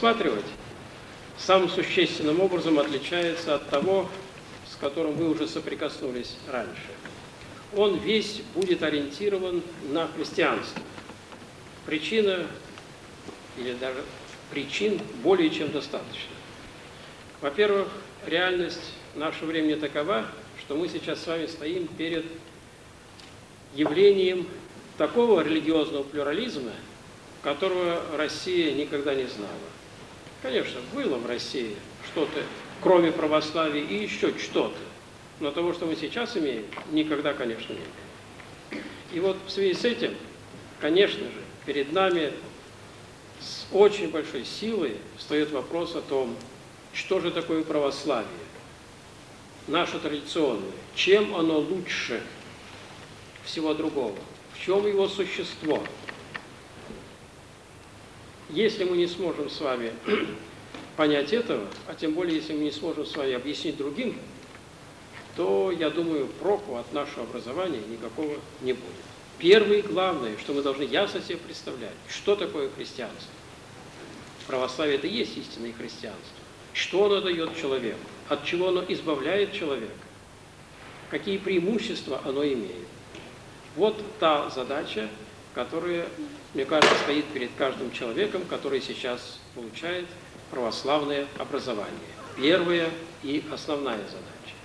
рассматривать, самым существенным образом отличается от того, с которым вы уже соприкоснулись раньше. Он весь будет ориентирован на христианство. Причина, или даже причин более чем достаточно. Во-первых, реальность нашего времени такова, что мы сейчас с вами стоим перед явлением такого религиозного плюрализма, которого Россия никогда не знала. Конечно, было в России что-то, кроме православия и еще что-то, но того, что мы сейчас имеем, никогда, конечно, не было. И вот в связи с этим, конечно же, перед нами с очень большой силой встает вопрос о том, что же такое православие, наше традиционное, чем оно лучше всего другого, в чем его существо. Если мы не сможем с вами понять этого, а тем более, если мы не сможем с вами объяснить другим, то, я думаю, проку от нашего образования никакого не будет. Первое и главное, что мы должны ясно себе представлять, что такое христианство. Православие – это и есть истинное христианство. Что оно дает человеку, от чего оно избавляет человека, какие преимущества оно имеет. Вот та задача, которая, мне кажется, стоит перед каждым человеком, который сейчас получает православное образование. Первая и основная задача.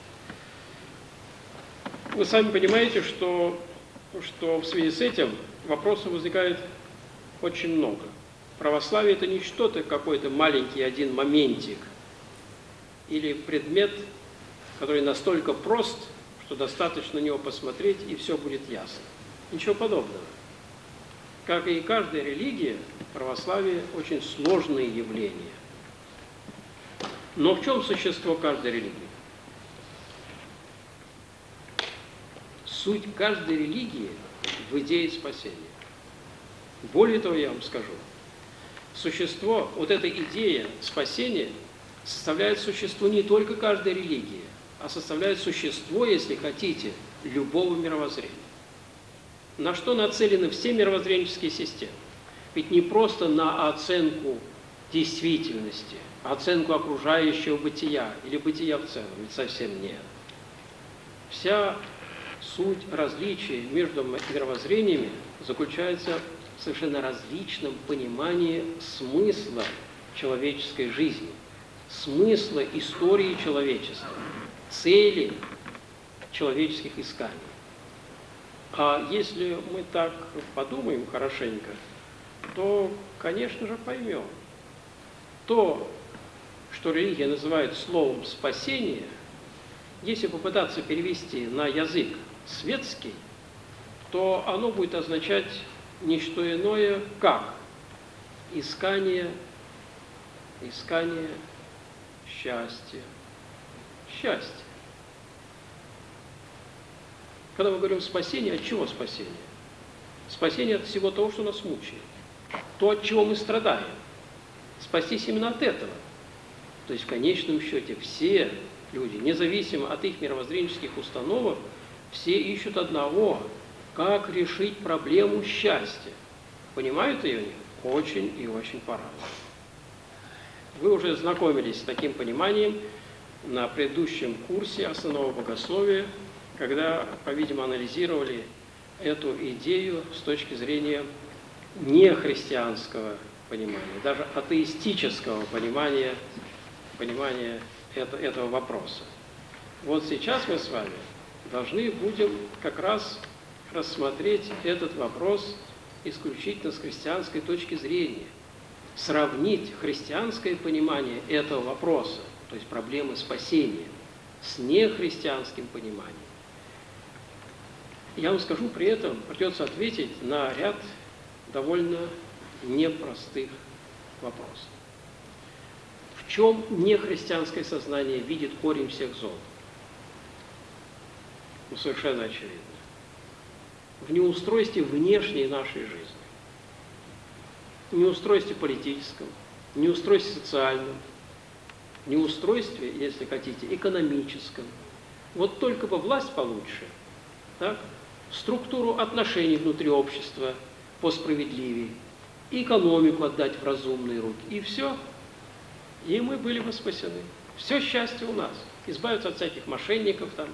Вы сами понимаете, что в связи с этим вопросов возникает очень много. Православие – это не что-то, какой-то маленький один моментик или предмет, который настолько прост, что достаточно на него посмотреть, и все будет ясно. Ничего подобного. Как и каждая религия, православие – очень сложное явление. Но в чем существо каждой религии? Суть каждой религии в идее спасения. Более того, я вам скажу, существо, вот эта идея спасения составляет существо не только каждой религии, а составляет существо, если хотите, любого мировоззрения. На что нацелены все мировоззренческие системы? Ведь не просто на оценку действительности, а оценку окружающего бытия или бытия в целом, ведь совсем нет. Вся суть различия между мировоззрениями заключается в совершенно различном понимании смысла человеческой жизни, смысла истории человечества, цели человеческих исканий. А если мы так подумаем хорошенько, то, конечно же, поймем. То, что религия называет словом «спасение», если попытаться перевести на язык светский, то оно будет означать не что иное, как искание счастья. Счастье. Когда мы говорим спасение, от чего спасение? Спасение от всего того, что нас мучает. То, от чего мы страдаем. Спастись именно от этого. То есть в конечном счете все люди, независимо от их мировоззренческих установок, все ищут одного – как решить проблему счастья. Понимают ее? Очень и очень по-разному. Вы уже знакомились с таким пониманием на предыдущем курсе основного богословия, когда, по-видимому, анализировали эту идею с точки зрения нехристианского понимания, даже атеистического понимания этого вопроса. Вот сейчас мы с вами должны будем как раз рассмотреть этот вопрос исключительно с христианской точки зрения, сравнить христианское понимание этого вопроса, то есть проблемы спасения, с нехристианским пониманием. Я вам скажу, при этом придется ответить на ряд довольно непростых вопросов. В чем нехристианское сознание видит корень всех зол? Ну, совершенно очевидно. В неустройстве внешней нашей жизни. В неустройстве политическом, в неустройстве социальном, в неустройстве, если хотите, экономическом. Вот только бы власть получше, так? Структуру отношений внутри общества посправедливее, экономику отдать в разумные руки. И все, И мы были бы спасены. Все счастье у нас. Избавиться от всяких мошенников там.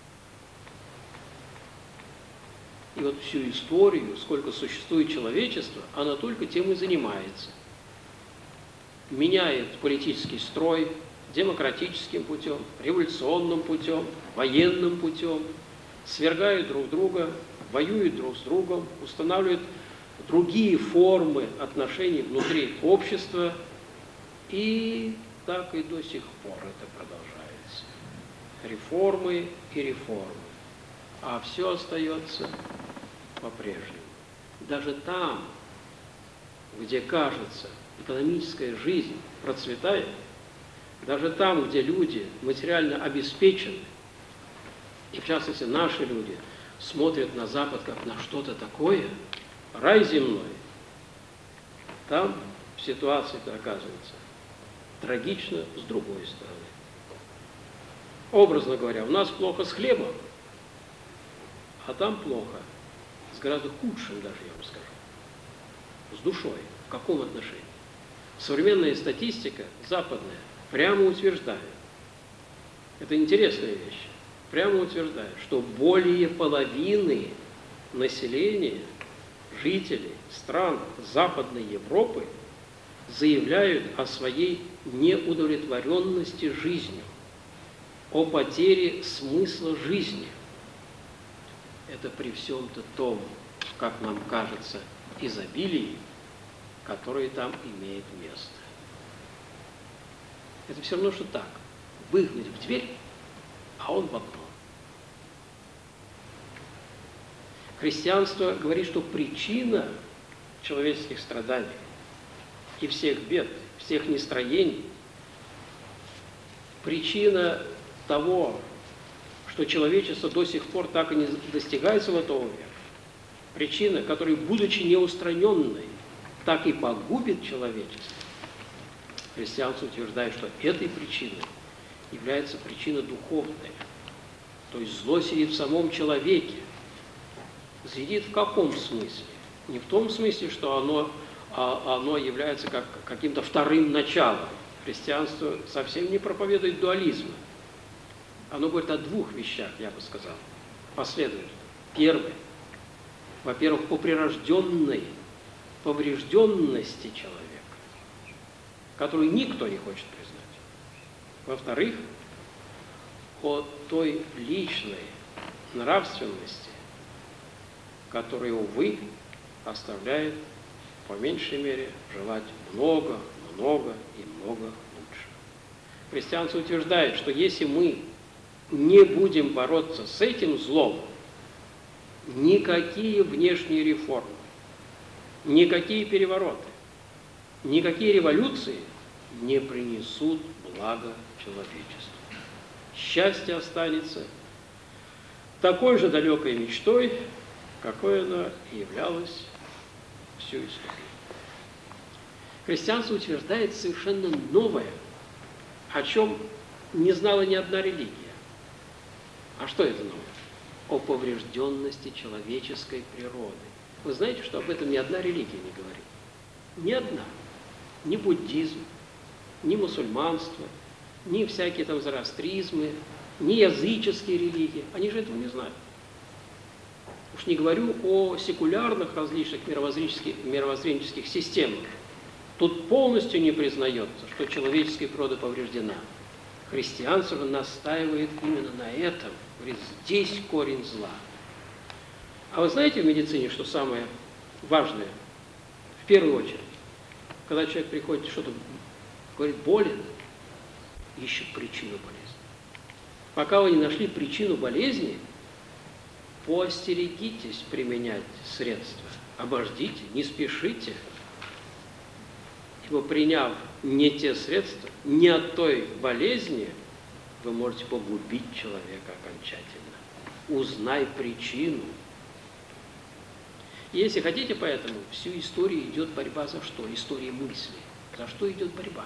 И вот всю историю, сколько существует человечество, она только тем и занимается. Меняет политический строй демократическим путем, революционным путем, военным путем, свергают друг друга, воюют друг с другом, устанавливают другие формы отношений внутри общества, и так и до сих пор это продолжается. Реформы и реформы. А все остается по-прежнему. Даже там, где, кажется, экономическая жизнь процветает, даже там, где люди материально обеспечены, и в частности наши люди, смотрят на Запад как на что-то такое, рай земной, там ситуация-то оказывается трагично с другой стороны. Образно говоря, у нас плохо с хлебом, а там плохо с гораздо худшим даже, я вам скажу, с душой. В каком отношении? Современная статистика западная прямо утверждает, это интересная вещь, прямо утверждает, что более половины населения, жителей стран Западной Европы заявляют о своей неудовлетворенности жизнью, о потере смысла жизни. Это при всем-то том, как нам кажется, изобилии, которое там имеет место. Это все равно, что так. Выгнать в дверь, а он в окно. Христианство говорит, что причина человеческих страданий и всех бед, всех нестроений, причина того, что человечество до сих пор так и не достигает золотого века, причина, которая, будучи неустраненной, так и погубит человечество. Христианство утверждает, что этой причиной является причина духовная. То есть зло сидит в самом человеке. Сидит в каком смысле? Не в том смысле, что оно является каким-то вторым началом. Христианство совсем не проповедует дуализма. Оно говорит о двух вещах, я бы сказал, последовательно. Первое. Во-первых, о прирожденной поврежденности человека, которую никто не хочет признать. Во-вторых, о той личной нравственности, которая, увы, оставляет, по меньшей мере, желать много, много и много лучше. Христианство утверждает, что если мы не будем бороться с этим злом, никакие внешние реформы, никакие перевороты, никакие революции не принесут блага человечеству. Счастье останется такой же далекой мечтой, какой оно и являлось всю историю. Христианство утверждает совершенно новое, о чем не знала ни одна религия. А что это новое? О поврежденности человеческой природы. Вы знаете, что об этом ни одна религия не говорит? Ни одна. Ни буддизм, ни мусульманство, ни всякие там зороастризмы, ни языческие религии. Они же этого не знают. Уж не говорю о секулярных различных мировоззренческих системах. Тут полностью не признается, что человеческая природа повреждена. Христианство настаивает именно на этом. Говорит, здесь корень зла. А вы знаете в медицине, что самое важное? В первую очередь, когда человек приходит, что-то говорит, болен, ищет причину болезни. Пока вы не нашли причину болезни, поостерегитесь применять средства. Обождите, не спешите. Ибо приняв не те средства, не от той болезни, вы можете погубить человека окончательно. Узнай причину. Если хотите, поэтому всю историю идет борьба за что? История мысли. За что идет борьба?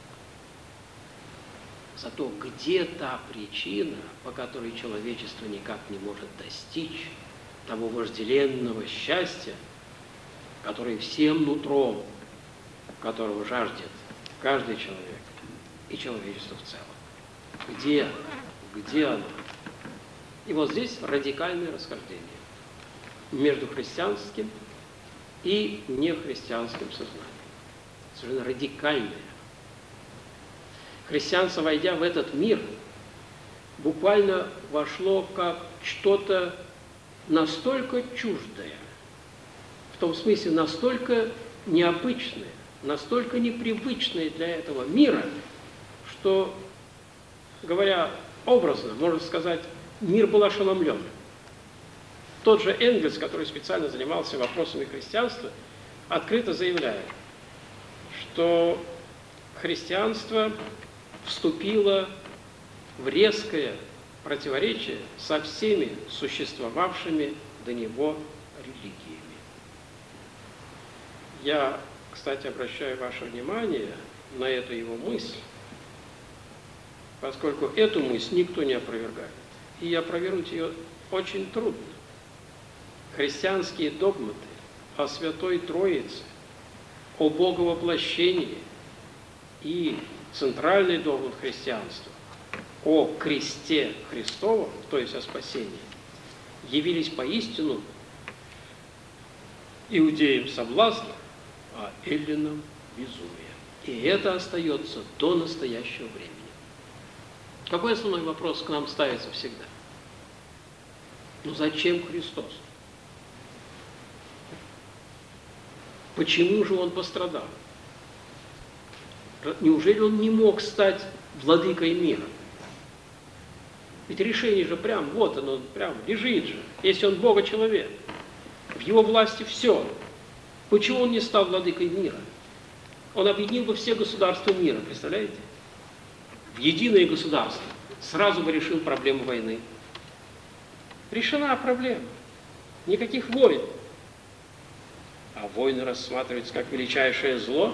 За то, где та причина, по которой человечество никак не может достичь того вожделенного счастья, которое всем нутром, которого жаждет каждый человек, и человечества в целом. Где? Где оно? И вот здесь радикальное расхождение между христианским и нехристианским сознанием. Совершенно радикальное. Христианство, войдя в этот мир, буквально вошло как что-то настолько чуждое, в том смысле настолько необычное, настолько непривычное для этого мира, что, говоря образно, можно сказать, мир был ошеломлен. Тот же Энгельс, который специально занимался вопросами христианства, открыто заявляет, что христианство вступило в резкое противоречие со всеми существовавшими до него религиями. Я, кстати, обращаю ваше внимание на эту его мысль, поскольку эту мысль никто не опровергает. И опровергнуть ее очень трудно. Христианские догматы о Святой Троице, о Боговоплощении и центральный догмат христианства о кресте Христовом, то есть о спасении, явились поистину иудеям соблазном, а эллинам безумие. И это остается до настоящего времени. Какой основной вопрос к нам ставится всегда? Ну зачем Христос? Почему же Он пострадал? Неужели Он не мог стать владыкой мира? Ведь решение же прям, вот оно, прям лежит же. Если Он Бога-человек, в Его власти все. Почему Он не стал владыкой мира? Он объединил бы все государства мира, представляете? В единое государство. Сразу бы решил проблему войны. Решена проблема. Никаких войн. А войны рассматриваются как величайшее зло.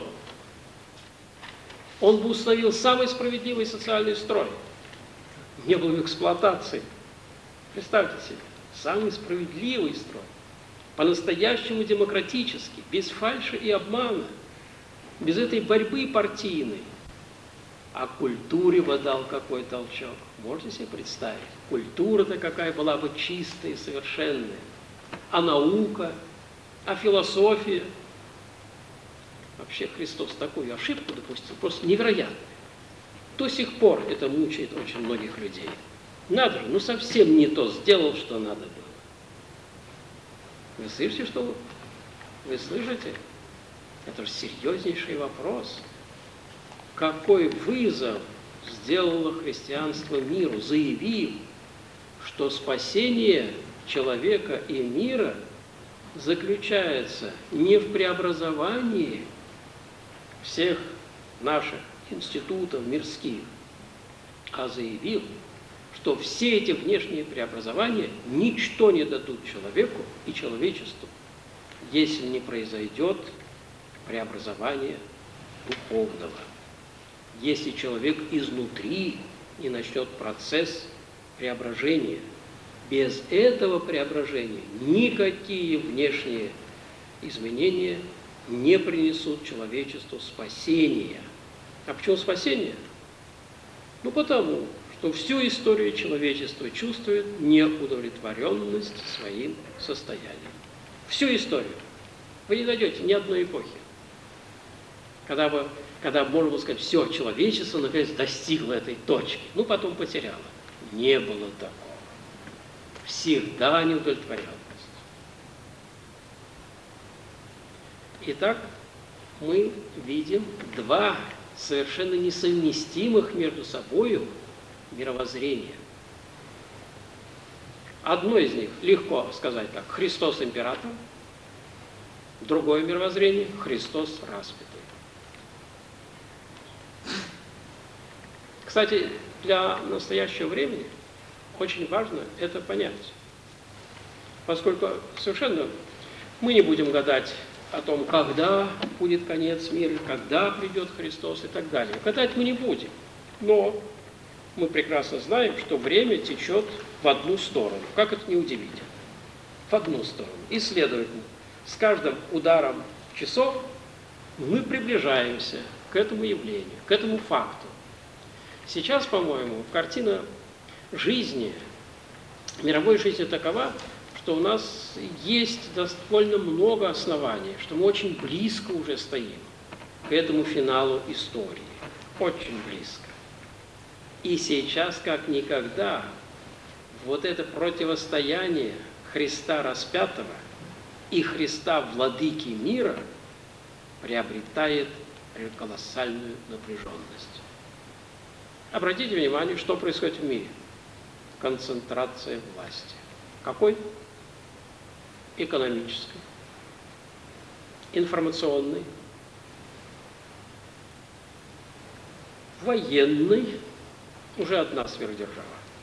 Он бы установил самый справедливый социальный строй. Не было эксплуатации. Представьте себе, самый справедливый строй. По-настоящему демократический, без фальши и обмана, без этой борьбы партийной. А культуре бы дал какой толчок. Можете себе представить? Культура-то какая была бы чистая и совершенная. А наука, а философия. Вообще Христос такую ошибку допустил, просто невероятно. До сих пор это мучает очень многих людей. Надо же, ну совсем не то сделал, что надо было. Вы слышите, что вы слышите? Это же серьезнейший вопрос. Какой вызов сделало христианство миру, заявив, что спасение человека и мира заключается не в преобразовании всех наших институтов мирских, а заявил, что все эти внешние преобразования ничто не дадут человеку и человечеству, если не произойдет преобразование духовного. Если человек изнутри не начнет процесс преображения. Без этого преображения никакие внешние изменения не принесут человечеству спасения. А почему спасение? Ну потому, что всю историю человечества чувствует неудовлетворенность своим состоянием. Всю историю. Вы не найдете ни одной эпохи, когда можно было сказать, все, человечество наконец достигло этой точки, ну потом потеряло. Не было такого. Всегда неудовлетворенность. Итак, мы видим два совершенно несовместимых между собой мировоззрения. Одно из них легко сказать так: Христос император, другое мировоззрение – Христос распятый. Кстати, для настоящего времени очень важно это понять, поскольку совершенно мы не будем гадать о том, когда будет конец мира, когда придет Христос и так далее. Гадать мы не будем, но мы прекрасно знаем, что время течет в одну сторону. Как это не удивительно? В одну сторону. И, следовательно, с каждым ударом часов мы приближаемся к этому явлению, к этому факту. Сейчас, по-моему, картина жизни, мировой жизни такова, что у нас есть довольно много оснований, что мы очень близко уже стоим к этому финалу истории. Очень близко. И сейчас, как никогда, вот это противостояние Христа распятого и Христа владыки мира приобретает колоссальную напряженность. Обратите внимание, что происходит в мире. Концентрация власти. Какой? Экономической, информационной, военной, уже одна сверхдержава,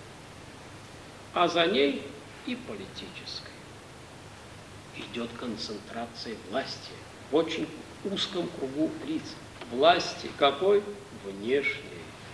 а за ней и политической. Идет концентрация власти в очень узком кругу лиц. Власти какой? Внешней.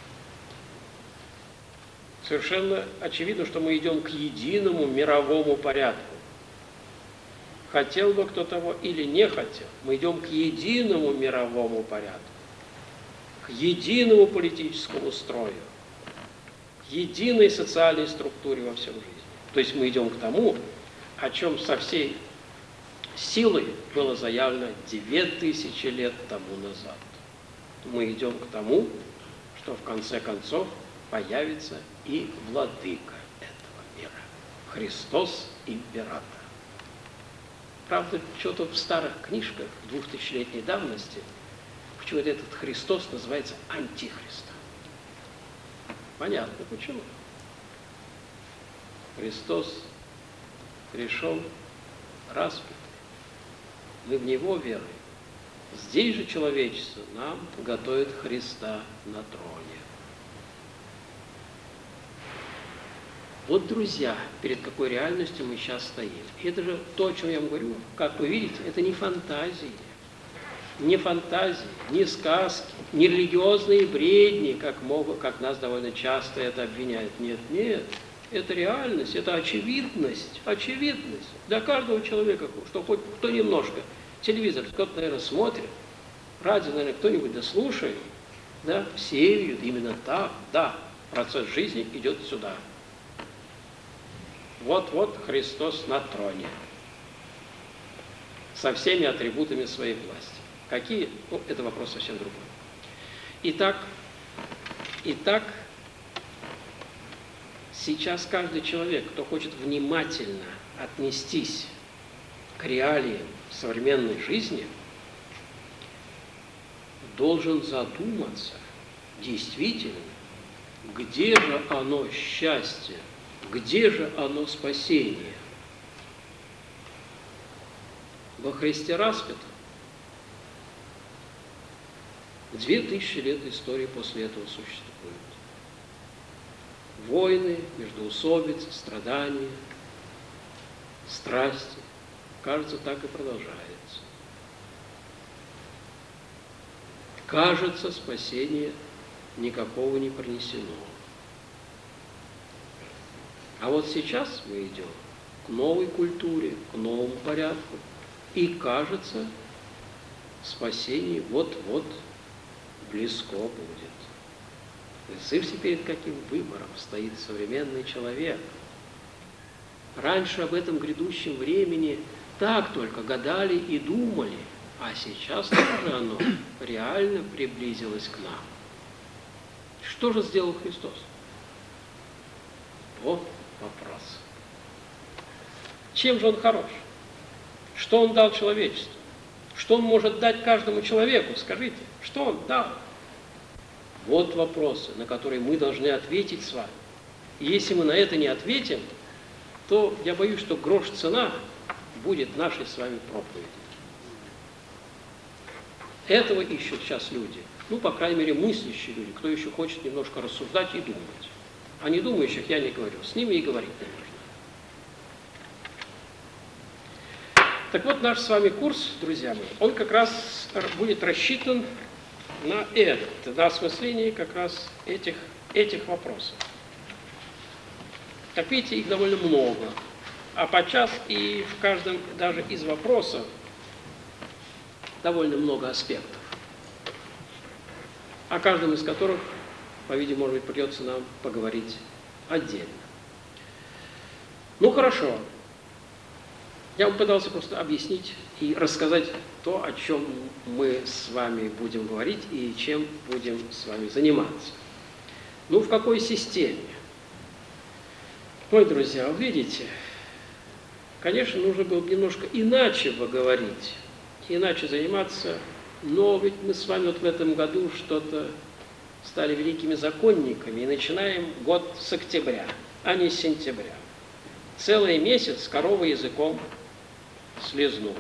Совершенно очевидно, что мы идем к единому мировому порядку. Хотел бы кто того или не хотел, мы идем к единому мировому порядку, к единому политическому строю, к единой социальной структуре во всем жизни. То есть мы идем к тому, о чем со всей силой было заявлено 2000 лет тому назад. Мы идем к тому, что в конце концов появится и владыка этого мира. Христос император. Правда, что-то в старых книжках 2000-летней давности почему-то этот Христос называется Антихристом. Понятно, почему. Христос пришел распятый. Мы в Него веруем. Здесь же человечество нам готовит Христа на троне. Вот, друзья, перед какой реальностью мы сейчас стоим. И это же то, о чем я вам говорю. Как вы видите, это не фантазии. Не фантазии, не сказки, не религиозные бредни, как нас довольно часто это обвиняют. Нет, нет. Это реальность, это очевидность. Очевидность. Для каждого человека, что хоть кто немножко телевизор, кто-то, наверное, смотрит, радио, наверное, кто-нибудь дослушает, да, все видят именно так. Да, процесс жизни идет сюда. Вот-вот Христос на троне. Со всеми атрибутами своей власти. Какие? Ну, это вопрос совсем другой. Итак, сейчас каждый человек, кто хочет внимательно отнестись к реалиям современной жизни, должен задуматься, действительно, где же оно счастье, где же оно спасение? Во Христе распятом. 2000 лет истории после этого существует. Войны, междоусобицы, страдания, страсти. Кажется, так и продолжается. Кажется, спасения никакого не принесено. А вот сейчас мы идем к новой культуре, к новому порядку. И кажется, спасение вот-вот близко будет. Представьте, перед каким выбором стоит современный человек. Раньше об этом грядущем времени так только гадали и думали, а сейчас тоже оно реально приблизилось к нам. Что же сделал Христос? Вот вопрос. Чем же Он хорош? Что Он дал человечеству? Что Он может дать каждому человеку? Скажите, что Он дал? Вот вопросы, на которые мы должны ответить с вами. И если мы на это не ответим, то я боюсь, что грош цена будет нашей с вами проповеди. Этого ищут сейчас люди. Ну, по крайней мере, мыслящие люди, кто еще хочет немножко рассуждать и думать. О недумающих я не говорю, с ними и говорить не нужно. Так вот, наш с вами курс, друзья мои, он как раз будет рассчитан на это, на осмысление как раз этих вопросов. Как видите, их довольно много, а подчас и в каждом даже из вопросов довольно много аспектов, о каждом из которых по-видимому, может быть, придется нам поговорить отдельно. Ну, хорошо. Я пытался просто объяснить и рассказать то, о чем мы с вами будем говорить и чем будем с вами заниматься. Ну, в какой системе? Ой, друзья, вы видите, конечно, нужно было немножко иначе поговорить, иначе заниматься, но ведь мы с вами вот в этом году что-то стали великими законниками и начинаем год с октября, а не с сентября. Целый месяц корова языком слезнула.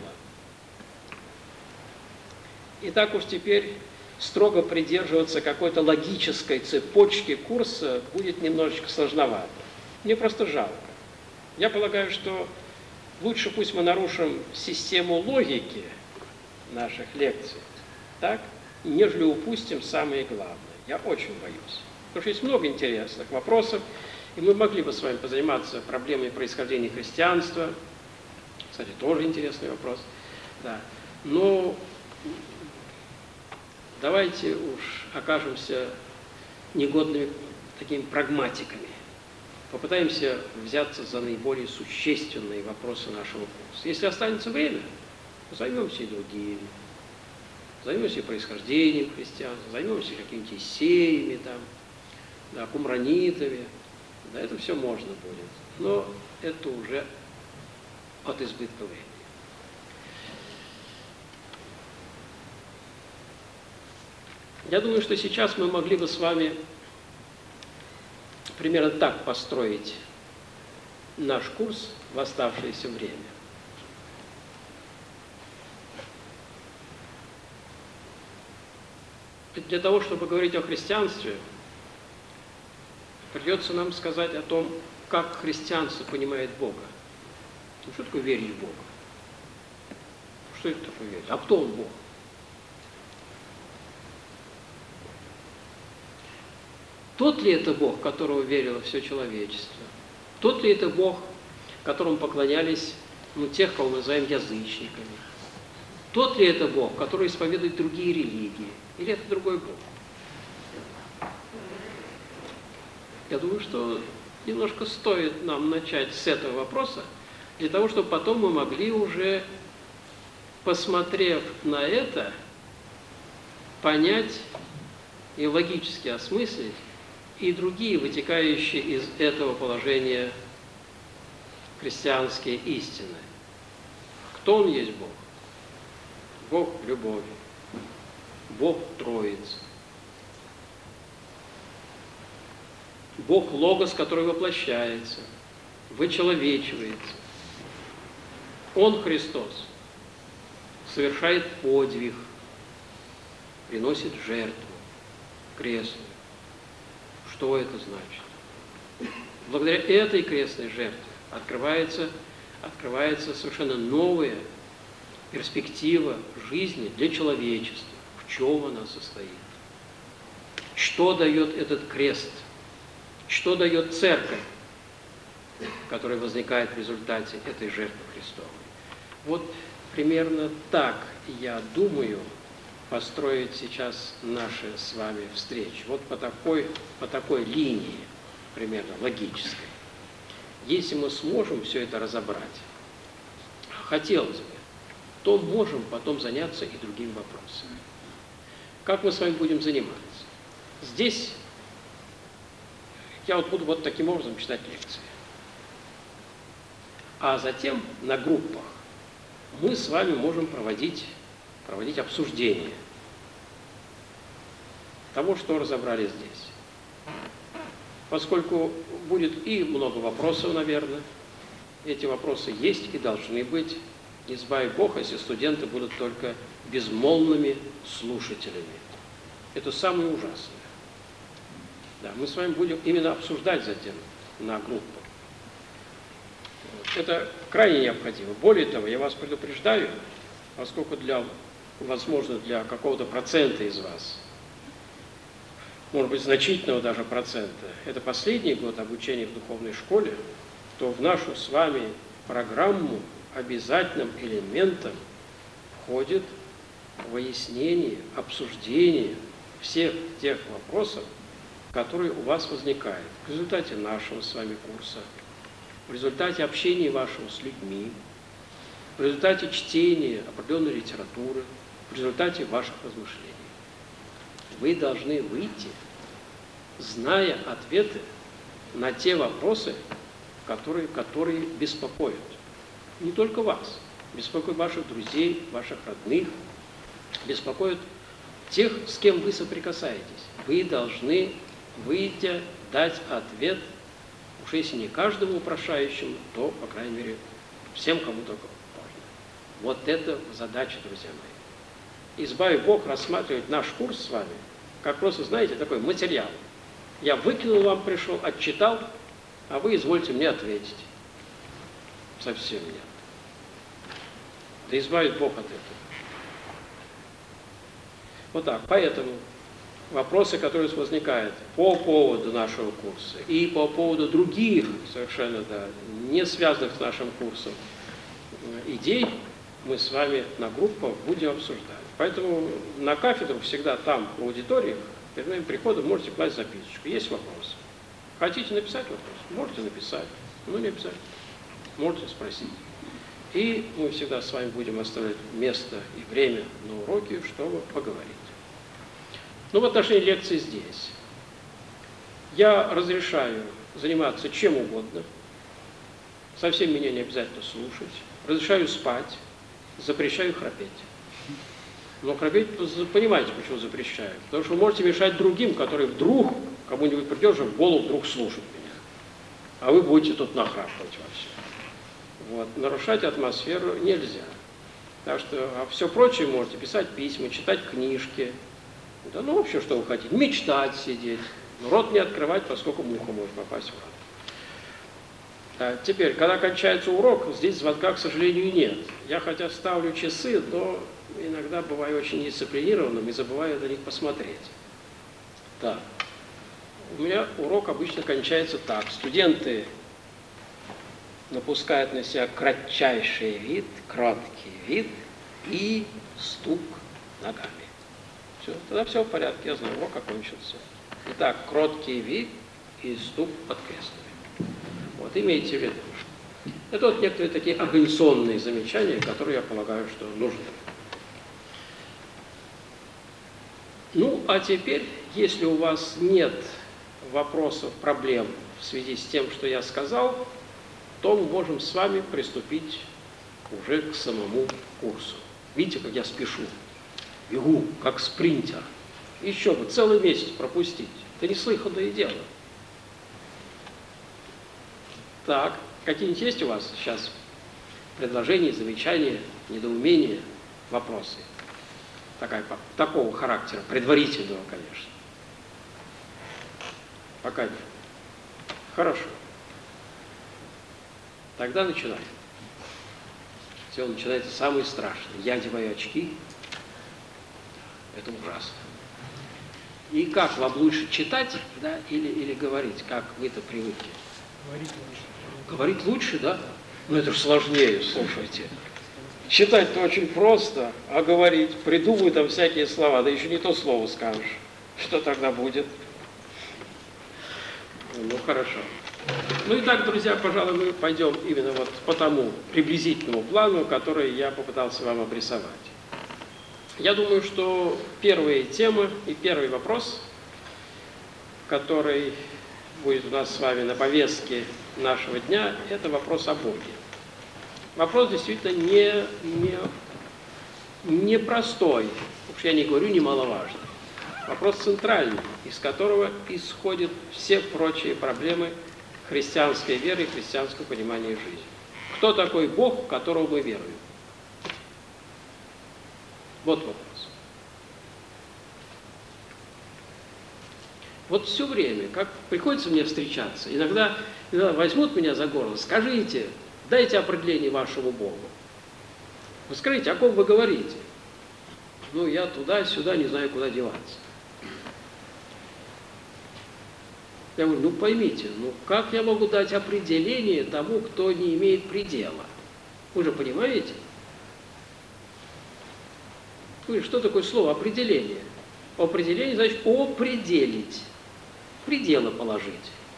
И так уж теперь строго придерживаться какой-то логической цепочки курса будет немножечко сложновато. Мне просто жалко. Я полагаю, что лучше пусть мы нарушим систему логики наших лекций, так, нежели упустим самое главное. Я очень боюсь. Потому что есть много интересных вопросов, и мы могли бы с вами позаниматься проблемой происхождения христианства. Кстати, тоже интересный вопрос. Да. Но давайте уж окажемся негодными такими прагматиками. Попытаемся взяться за наиболее существенные вопросы нашего курса. Если останется время, займемся и другими. Займемся и происхождением христианства, займемся какими-то Исеями, там, да, кумранитами. Да, это все можно будет. Но это уже от избытка времени. Я думаю, что сейчас мы могли бы с вами примерно так построить наш курс в оставшееся время. Для того, чтобы говорить о христианстве, придется нам сказать о том, как христианство понимает Бога. Ну, что такое верить в Бога? Что это такое верить? А кто Он Бог? Тот ли это Бог, которого верило все человечество? Тот ли это Бог, которому поклонялись тех, кого мы называем язычниками? Тот ли это Бог, который исповедует другие религии? Или это другой Бог? Я думаю, что немножко стоит нам начать с этого вопроса, для того, чтобы потом мы могли уже, посмотрев на это, понять и логически осмыслить и другие вытекающие из этого положения христианские истины. Кто Он есть Бог? Бог любови. Бог Троицы. Бог Логос, который воплощается, вычеловечивается. Он, Христос, совершает подвиг, приносит жертву крестную. Что это значит? Благодаря этой крестной жертве открывается совершенно новая перспектива жизни для человечества. В чем она состоит? Что дает этот крест? Что дает церковь, которая возникает в результате этой жертвы Христовой? Вот примерно так, я думаю, построить сейчас наши с вами встречи. Вот по такой линии, примерно логической. Если мы сможем все это разобрать, хотелось бы, то можем потом заняться и другими вопросами. Как мы с вами будем заниматься? Здесь я вот буду вот таким образом читать лекции. А затем на группах мы с вами можем проводить обсуждение того, что разобрали здесь. Поскольку будет и много вопросов, наверное, эти вопросы есть и должны быть. Не сбавит Бог, если студенты будут только безмолвными слушателями. Это самое ужасное. Да, мы с вами будем именно обсуждать затем на группах. Это крайне необходимо. Более того, я вас предупреждаю, поскольку возможно, для какого-то процента из вас, может быть, значительного даже процента, это последний год обучения в духовной школе, то в нашу с вами программу обязательным элементом входит выяснение, обсуждение всех тех вопросов, который у вас возникает в результате нашего с вами курса, в результате общения вашего с людьми, в результате чтения определенной литературы, в результате ваших размышлений. Вы должны выйти, зная ответы на те вопросы, которые беспокоят. Не только вас, беспокоят ваших друзей, ваших родных, беспокоят тех, с кем вы соприкасаетесь. Вы должны, выйдя, дать ответ, уж если не каждому вопрошающему, то, по крайней мере, всем, кому только можно. Вот это задача, друзья мои. Избави Бог рассматривать наш курс с вами, как просто, знаете, такой материал. Я выкинул вам, пришел, отчитал, а вы извольте мне ответить. Совсем нет. Да избавит Бог от этого. Вот так. Поэтому вопросы, которые возникают по поводу нашего курса и по поводу других, совершенно не связанных с нашим курсом, идей, мы с вами на группах будем обсуждать. Поэтому на кафедру всегда там, в аудиториях, перед моим приходом можете класть записочку. Есть вопросы. Хотите написать вопрос? Можете написать. Ну, не обязательно. Можете спросить. И мы всегда с вами будем оставлять место и время на уроке, чтобы поговорить. Ну, в отношении лекции здесь. Я разрешаю заниматься чем угодно. Совсем меня не обязательно слушать. Разрешаю спать. Запрещаю храпеть. Но храпеть, понимаете, почему запрещаю? Потому что вы можете мешать другим, которые вдруг, кому-нибудь придет же в голову вдруг слушать меня. А вы будете тут нахрапывать во все. Вот. Нарушать атмосферу нельзя. Так что, а все прочее можете писать письма, читать книжки. Да, ну, в общем, что вы хотите. Мечтать сидеть. Рот не открывать, поскольку муха может попасть в рот. А теперь, когда кончается урок, здесь звонка, к сожалению, нет. Я хотя ставлю часы, но иногда бываю очень дисциплинированным и забываю на них посмотреть. Так. У меня урок обычно кончается так. Студенты напускают на себя кратчайший вид, краткий вид и стук ногами. Все, тогда все в порядке, я знаю, урок окончился. Итак, кроткий вид и стук под креслами. Вот, имейте в виду. Это вот некоторые такие организационные замечания, которые я полагаю, что нужны. Ну, а теперь, если у вас нет вопросов, проблем в связи с тем, что я сказал, то мы можем с вами приступить уже к самому курсу. Видите, как я спешу? Бегу, как спринтер. Еще бы, целый месяц пропустить. Это неслыханное дело. Так, какие-нибудь есть у вас сейчас предложения, замечания, недоумения, вопросы? Такого характера, предварительного, конечно. Пока нет. Хорошо. Тогда начинаем. Все, начинается самое страшное. Я одеваю очки. Это ужасно. И как вам лучше читать, да, или говорить, как вы-то привыкли? Говорить лучше. Говорить лучше, да? Ну это же сложнее, слушайте. Читать-то очень просто, а говорить, придумывай там всякие слова, да еще не то слово скажешь. Что тогда будет? Ну хорошо. Ну и так, друзья, пожалуй, мы пойдем именно вот по тому приблизительному плану, который я попытался вам обрисовать. Я думаю, что первые темы и первый вопрос, который будет у нас с вами на повестке нашего дня, это вопрос о Боге. Вопрос действительно не простой, уж я не говорю немаловажный. Вопрос центральный, из которого исходят все прочие проблемы христианской веры и христианского понимания жизни. Кто такой Бог, в которого мы веруем? Вот вопрос. Вот все время, как приходится мне встречаться, иногда возьмут меня за горло, скажите, дайте определение вашему Богу. Вы скажите, о ком вы говорите? Ну, я туда-сюда не знаю, куда деваться. Я говорю, ну поймите, ну как я могу дать определение тому, кто не имеет предела? Вы же понимаете? Что такое слово определение? Определение значит определить. пределы положить.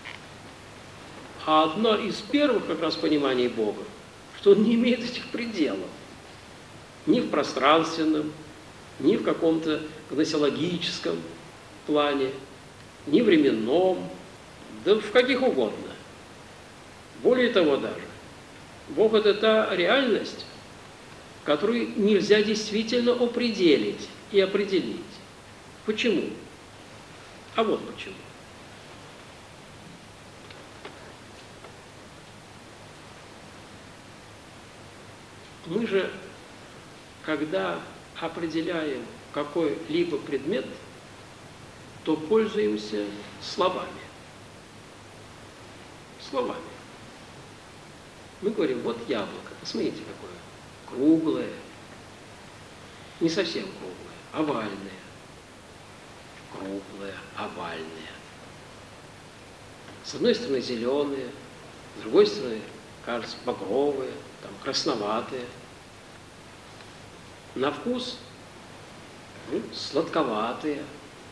А одно из первых как раз пониманий Бога, что Он не имеет этих пределов. Ни в пространственном, ни в каком-то гносеологическом плане, ни временном, да в каких угодно. Более того даже, Бог – это та реальность, которую нельзя действительно определить и определить. Почему? А вот почему. Мы же, когда определяем какой-либо предмет, то пользуемся словами. Словами. Мы говорим, вот яблоко, посмотрите какое. Круглое, не совсем круглое, овальное. Круглое, овальное. С одной стороны зеленые, с другой стороны, кажется, багровые, там, красноватые. На вкус сладковатые.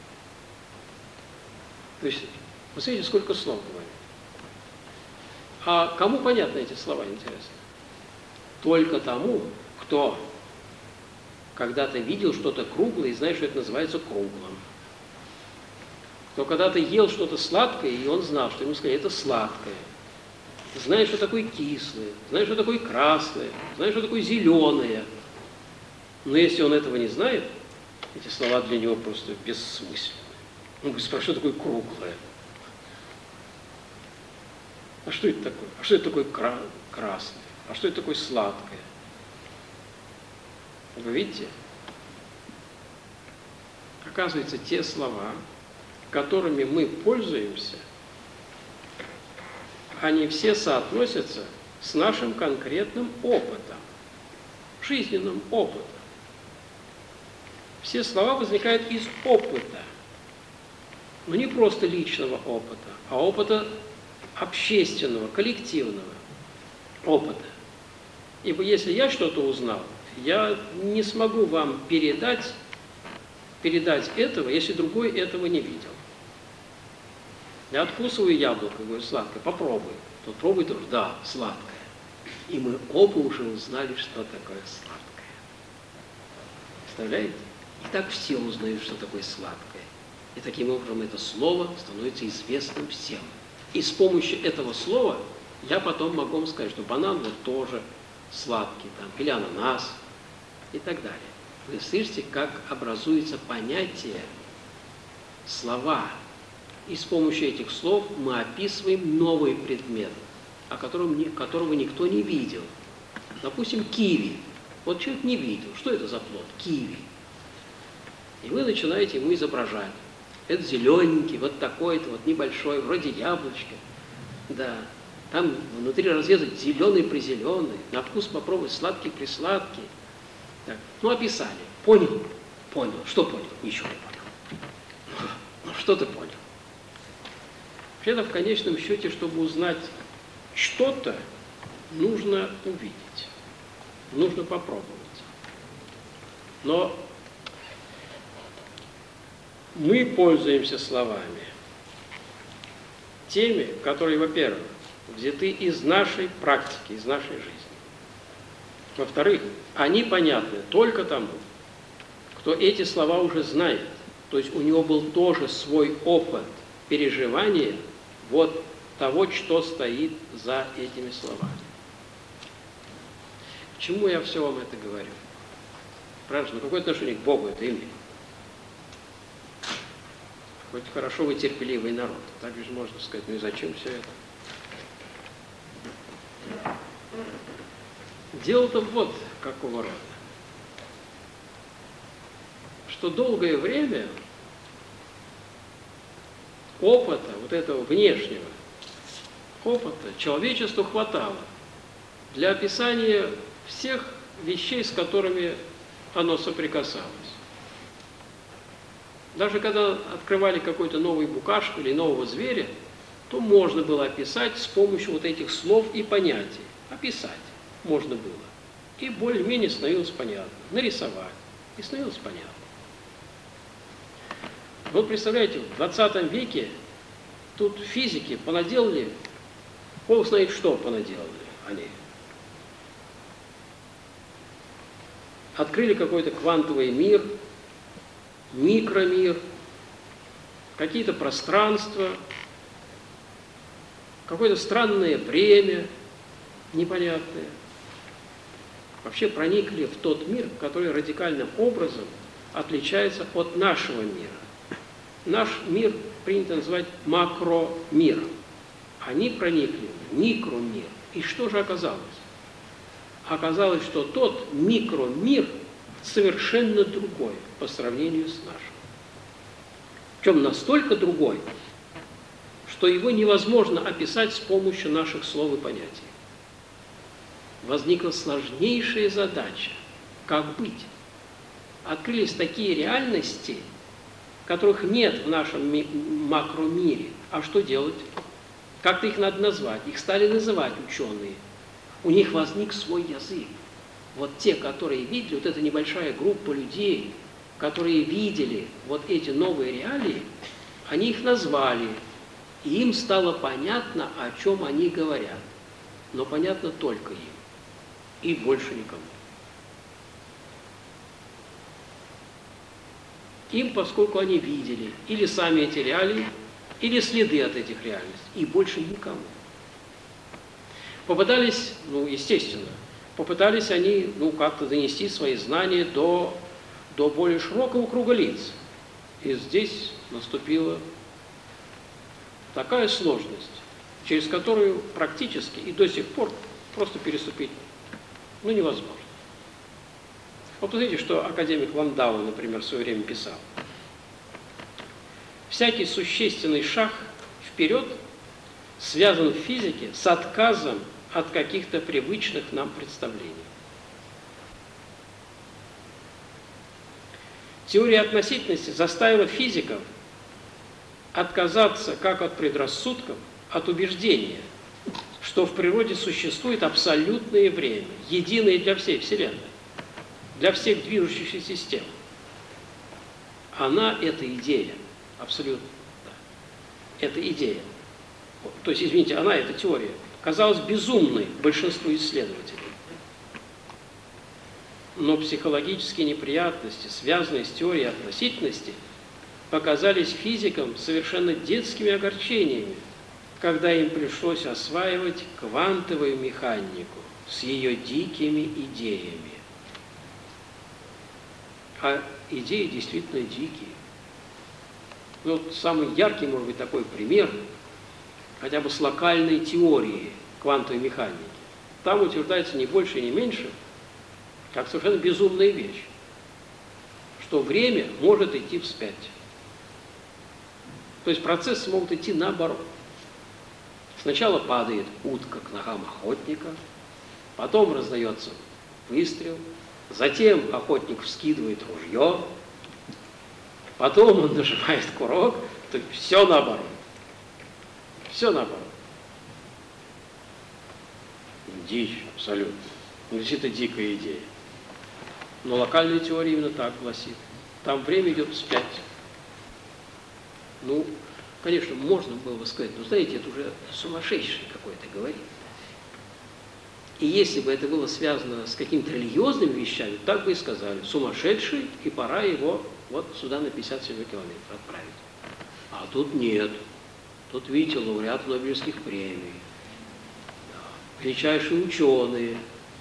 То есть, посмотрите, сколько слов говорит. А кому понятны эти слова, интересно? Только тому, кто когда-то видел что-то круглое и знает, что это называется круглым. Кто когда-то ел что-то сладкое, и он знал, что ему сказали, это сладкое. Знает, что такое кислое, знает, что такое красное, знает, что такое зеленое. Но если он этого не знает, эти слова для него просто бессмысленны. Он будет спрашивать, что такое круглое? А что это такое? А что это такое красное? А что это такое сладкое? Вы видите? Оказывается, те слова, которыми мы пользуемся, они все соотносятся с нашим конкретным опытом, жизненным опытом. Все слова возникают из опыта, но не просто личного опыта, а опыта общественного, коллективного опыта. Ибо если я что-то узнал, я не смогу вам передать этого, если другой этого не видел. Я откусываю яблоко, говорю, сладкое, попробуй. Тот пробует тоже, да, сладкое. И мы оба уже узнали, что такое сладкое. Представляете? И так все узнают, что такое сладкое. И таким образом это слово становится известным всем. И с помощью этого слова я потом могу вам сказать, что банан вот тоже сладкий, там, или ананас, и так далее. Вы слышите, как образуется понятие, слова. И с помощью этих слов мы описываем новый предмет, которого никто не видел. Допустим, киви. Вот человек не видел. Что это за плод? Киви. И вы начинаете ему изображать. Это зелененький, вот такой-то, вот небольшой, вроде яблочко. Да. Там внутри разрезать зеленый-призеленый, на вкус попробовать сладкий-присладкий. Так. Ну, описали. Понял? Понял. Что понял? Ничего не понял. Ну, что ты понял? Вообще-то, в конечном счете, чтобы узнать что-то, нужно увидеть. Нужно попробовать. Но мы пользуемся словами теми, которые, во-первых, взяты из нашей практики, из нашей жизни. Во-вторых, они понятны только тому, кто эти слова уже знает. То есть у него был тоже свой опыт переживания вот того, что стоит за этими словами. К чему я все вам это говорю? Правда, ну какое отношение к Богу это имеет? Хоть хорошо вы терпеливый народ. Так же можно сказать, ну и зачем все это? Дело-то вот какого рода. Что долгое время опыта, вот этого внешнего опыта, человечеству хватало для описания всех вещей, с которыми оно соприкасалось. Даже когда открывали какой-то новый букашку или нового зверя, то можно было описать с помощью вот этих слов и понятий. Описать можно было. И более-менее становилось понятно. Нарисовать. И становилось понятно. Вот представляете, в 20 веке Тут физики понаделали, Бог знает что понаделали они. Открыли какой-то квантовый мир, микромир, какие-то пространства, какое-то странное время непонятное. Вообще проникли в тот мир, который радикальным образом отличается от нашего мира. Наш мир принято называть макромиром. Они проникли в микромир. И что же оказалось? Оказалось, что тот микромир совершенно другой по сравнению с нашим. Причем настолько другой, что его невозможно описать с помощью наших слов и понятий. Возникла сложнейшая задача. Как быть? Открылись такие реальности, которых нет в нашем макромире. А что делать? Как-то их надо назвать. Их стали называть ученые. У них возник свой язык. Вот те, которые видели, вот эта небольшая группа людей, которые видели вот эти новые реалии, они их назвали. И им стало понятно, о чем они говорят. Но понятно только им. И больше никому. Им, поскольку они видели или сами эти реалии, или следы от этих реальностей, и больше никому. Попытались, естественно, попытались они, как-то донести свои знания до более широкого круга лиц. И здесь наступила такая сложность, через которую практически и до сих пор просто переступить невозможно. Вот посмотрите, что академик Ландау, например, в свое время писал. Всякий существенный шаг вперед связан в физике с отказом от каких-то привычных нам представлений. Теория относительности заставила физиков отказаться как от предрассудков, от убеждения, что в природе существует абсолютное время, единое для всей Вселенной, для всех движущихся систем. Она – это идея, абсолютно. Да. Это идея. То есть, извините, она – это теория. Казалась безумной большинству исследователей. Но психологические неприятности, связанные с теорией относительности, показались физикам совершенно детскими огорчениями, когда им пришлось осваивать квантовую механику с ее дикими идеями. А идеи действительно дикие. Вот самый яркий, может быть, такой пример, хотя бы с локальной теорией квантовой механики. Там утверждается не больше и не меньше, как совершенно безумная вещь, что время может идти вспять. То есть процессы могут идти наоборот. Сначала падает утка к ногам охотника, потом раздается выстрел, затем охотник вскидывает ружье, потом он нажимает курок, то есть все наоборот. Все наоборот. Дичь абсолютно. Это дикая идея. Но локальная теория именно так гласит. Там время идет вспять. Конечно, можно было бы сказать, знаете, это уже сумасшедший какой-то говорит. И если бы это было связано с какими-то религиозными вещами, так бы и сказали, сумасшедший, и пора его вот сюда на 57 километров отправить. А тут нет. Тут, видите, лауреат Нобелевских премий, величайшие ученые.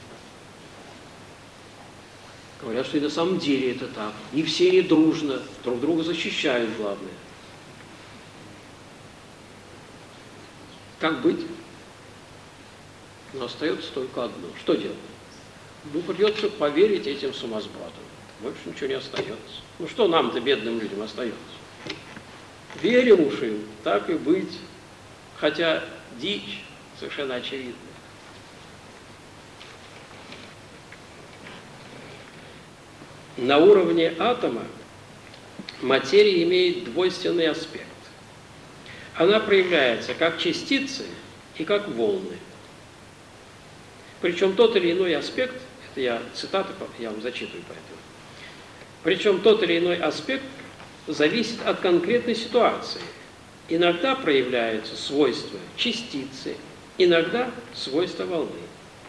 Говорят, что и на самом деле это так. И все не дружно, друг друга защищают, главное. Как быть? Но остается только одно. Что делать? Придется поверить этим сумасбродам. Больше ничего не остается. Что нам-то, бедным людям, остается? Верим уж им, так и быть. Хотя дичь совершенно очевидна. На уровне атома материя имеет двойственный аспект. Она проявляется как частицы и как волны. Причем тот или иной аспект, это я цитаты, я вам зачитываю поэтому. Причем тот или иной аспект зависит от конкретной ситуации Иногда проявляются свойства частицы, иногда свойства волны.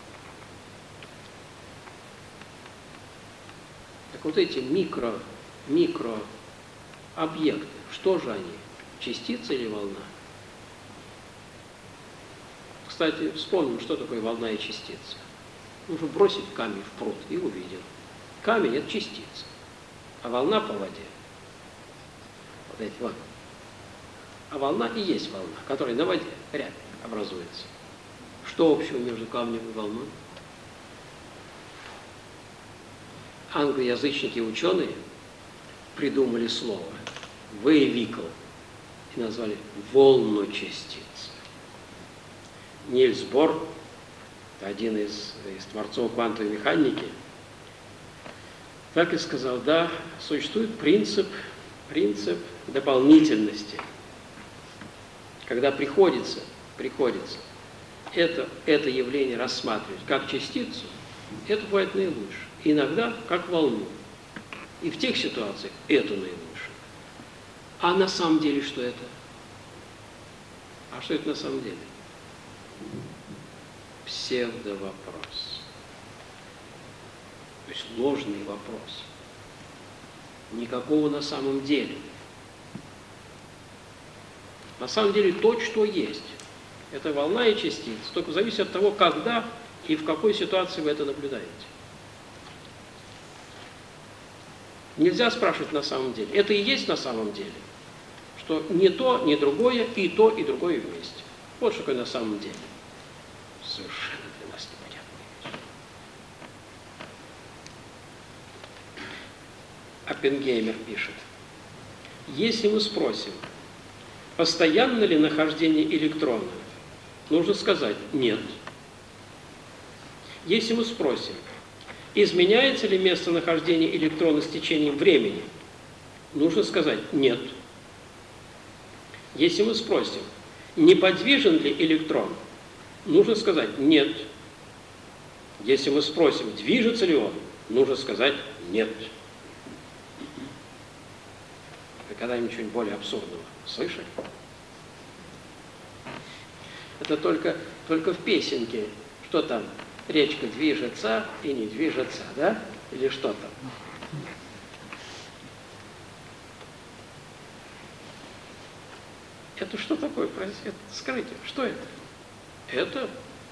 Так вот эти микрообъекты, что же они? Частица или волна? Кстати, вспомним, что такое волна и частица. Нужно бросить камень в пруд и увидел. Камень – это частица, а волна по воде. Вот эти вот. А волна и есть волна, которая на воде, рябь образуется. Что общего между камнем и волной? Англоязычники ученые придумали слово «vehicle» и назвали волну частиц. Нильс Бор, один из творцов квантовой механики, так и сказал: да, существует принцип дополнительности. Когда приходится это явление рассматривать как частицу, это бывает наилучше. Иногда как волну. И в тех ситуациях это наилучше. А на самом деле что это? А что это на самом деле? Псевдовопрос. То есть ложный вопрос. Никакого на самом деле. На самом деле то, что есть. Это волна и частица. Только зависит от того, когда и в какой ситуации вы это наблюдаете. Нельзя спрашивать на самом деле. Это и есть на самом деле. Что не то, ни другое, и то, и другое вместе. Вот что такое на самом деле. Совершенно для нас непонятная вещь. Оппенгеймер пишет: если мы спросим, постоянно ли нахождение электрона, нужно сказать нет. Если мы спросим, изменяется ли местонахождение электрона с течением времени, нужно сказать нет. Если мы спросим, неподвижен ли электрон, нужно сказать нет. Если мы спросим, движется ли он, нужно сказать нет. Вы когда-нибудь что-нибудь более абсурдного слышали? Это только в песенке. Что там? Речка движется и не движется, да? Или что там? Это что такое? Скажите, что это?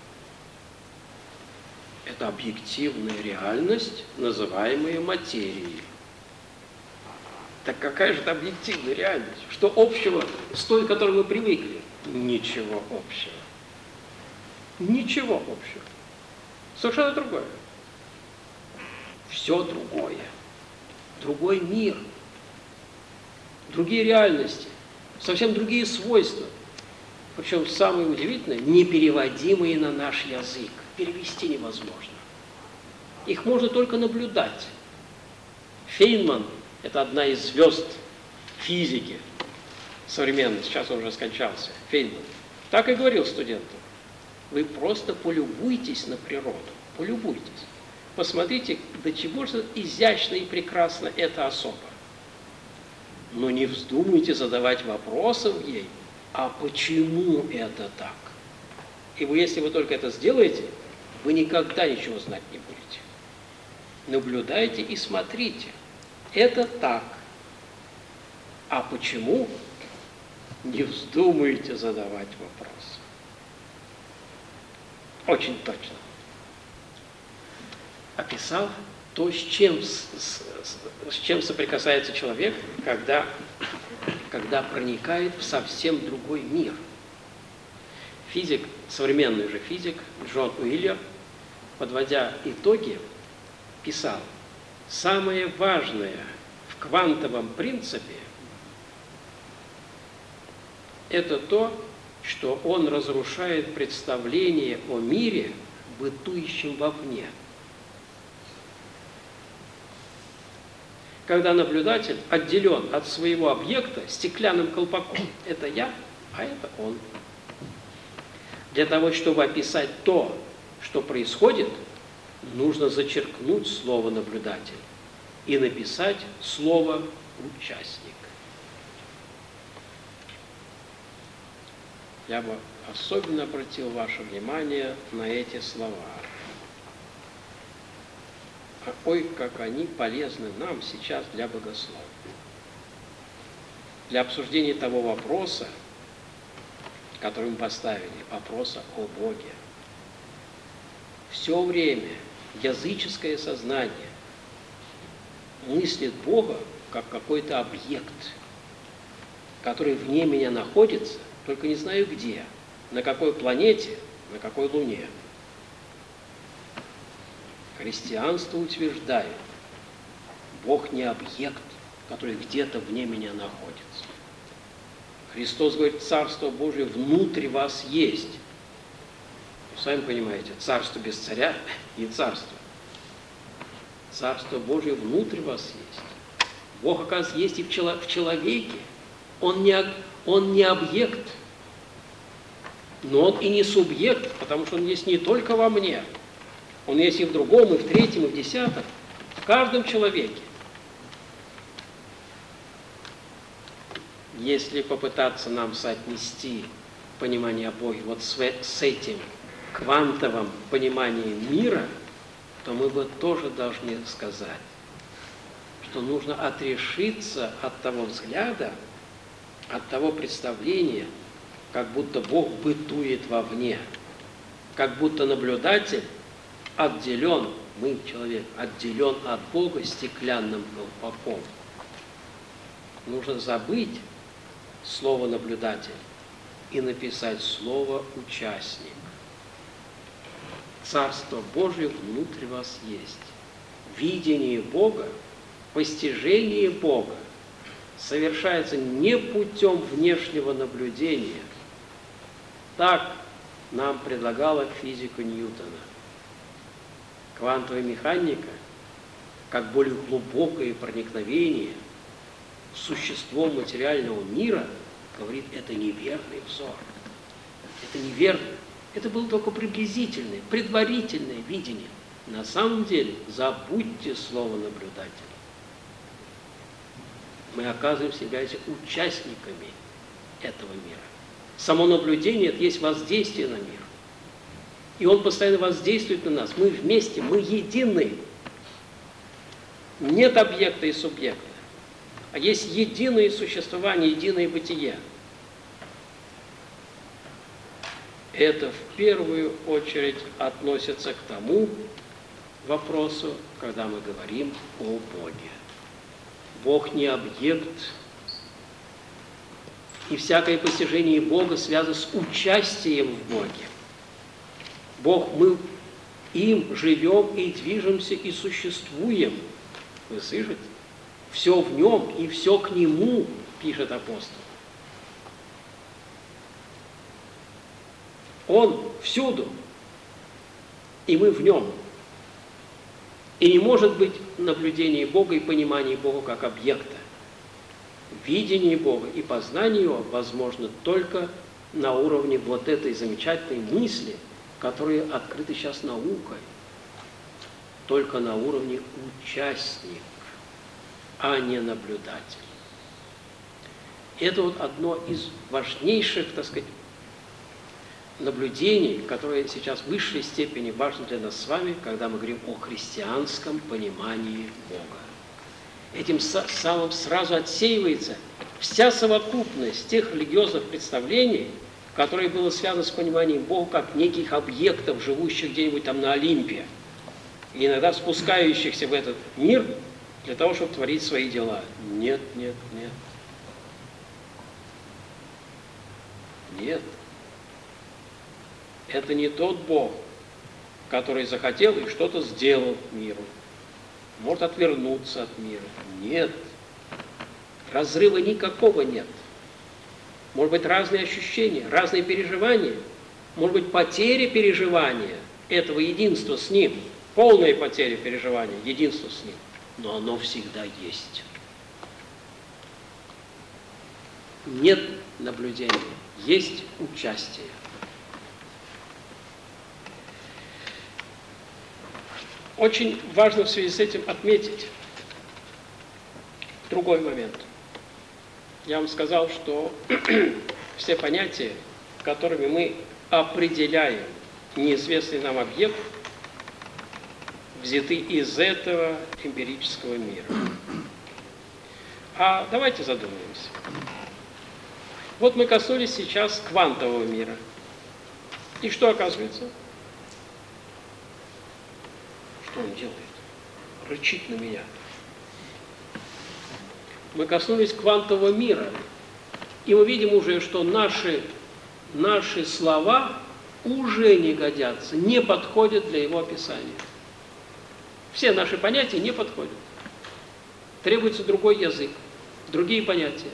Это объективная реальность, называемая материей. Так какая же это объективная реальность? Что общего с той, к которой мы привыкли? Ничего общего. Ничего общего. Совершенно другое. Все другое. Другой мир. Другие реальности. Совсем другие свойства. Причем самое удивительное, непереводимые на наш язык. Перевести невозможно. Их можно только наблюдать. Фейнман – это одна из звезд физики современной, сейчас он уже скончался, Фейнман. Так и говорил студентам. Вы просто полюбуйтесь на природу, полюбуйтесь. Посмотрите, до чего же изящно и прекрасно эта особа. Но не вздумайте задавать вопросов ей, а почему это так? И вы, если вы только это сделаете, вы никогда ничего знать не будете. Наблюдайте и смотрите. Это так. А почему? Не вздумайте задавать вопрос. Очень точно. Описал то, с чем соприкасается человек, когда проникает в совсем другой мир. Физик, современный же физик Джон Уиллер, подводя итоги, писал: самое важное в квантовом принципе – это то, что он разрушает представление о мире, бытующем вовне. Когда наблюдатель отделен от своего объекта стеклянным колпаком. Это я, а это он. Для того, чтобы описать то, что происходит, нужно зачеркнуть слово «наблюдатель» и написать слово «участник». я бы особенно обратил ваше внимание на эти слова. Ой, как они полезны нам сейчас для богословия. Для обсуждения того вопроса, который мы поставили, вопроса о Боге. Все время языческое сознание мыслит Бога как какой-то объект, который вне меня находится, только не знаю где, на какой планете, на какой луне. Христианство утверждает, Бог не объект, который где-то вне меня находится. Христос говорит, Царство Божие внутри вас есть. Вы сами понимаете, царство без царя не царство. Царство Божие внутри вас есть. Бог, оказывается, есть и в человеке. Он не объект, но он и не субъект, потому что он есть не только во мне. Он есть и в другом, и в третьем, и в десятом. В каждом человеке. Если попытаться нам соотнести понимание о Боге вот с этим квантовым пониманием мира, то мы бы тоже должны сказать, что нужно отрешиться от того взгляда, от того представления, как будто Бог бытует вовне, как будто наблюдатель отделен, мы, человек, отделен от Бога стеклянным колпаком. Нужно забыть слово «наблюдатель» и написать слово «участник». Царство Божие внутри вас есть. Видение Бога, постижение Бога совершается не путем внешнего наблюдения. Так нам предлагала физика Ньютона. Квантовая механика, как более глубокое проникновение в существо материального мира, говорит, это неверный взор. Это неверно. Это было только приблизительное, предварительное видение. На самом деле, забудьте слово «наблюдатель». Мы оказываемся, являемся участниками этого мира. Само наблюдение – это есть воздействие на мир. И он постоянно воздействует на нас. Мы вместе, мы едины. Нет объекта и субъекта, а есть единое существование, единое бытие. Это в первую очередь относится к тому вопросу, когда мы говорим о Боге. Бог не объект, и всякое постижение Бога связано с участием в Боге. Бог, мы им живем и движемся и существуем. Вы слышите? Все в нем и все к нему, пишет апостол. Он всюду, и мы в нем. И не может быть наблюдения Бога и понимания Бога как объекта. Видение Бога и познание Его возможно только на уровне вот этой замечательной мысли, которые открыты сейчас наукой. Только на уровне участник, а не наблюдатель. Это вот одно из важнейших, так сказать, наблюдений, которое сейчас в высшей степени важно для нас с вами, когда мы говорим о христианском понимании Бога. Этим самым сразу отсеивается вся совокупность тех религиозных представлений, которые были связаны с пониманием Бога как неких объектов, живущих где-нибудь там на Олимпе, и иногда спускающихся в этот мир для того, чтобы творить свои дела. Нет, нет, нет. Нет. Это не тот Бог, который захотел и что-то сделал миру. Может отвернуться от мира. Нет. Разрыва никакого нет. Может быть, разные ощущения, разные переживания. Может быть, потеря переживания этого единства с Ним. Полная потеря переживания, единства с Ним. Но оно всегда есть. Нет наблюдения, есть участие. Очень важно в связи с этим отметить другой момент. Я вам сказал, что все понятия, которыми мы определяем неизвестный нам объект, взяты из этого эмпирического мира. А давайте задумаемся. Вот мы коснулись сейчас квантового мира. И что оказывается? Что он делает? Рычит на меня. Мы коснулись квантового мира. И мы видим уже, что наши слова уже не годятся, не подходят для его описания. Все наши понятия не подходят. Требуется другой язык, другие понятия.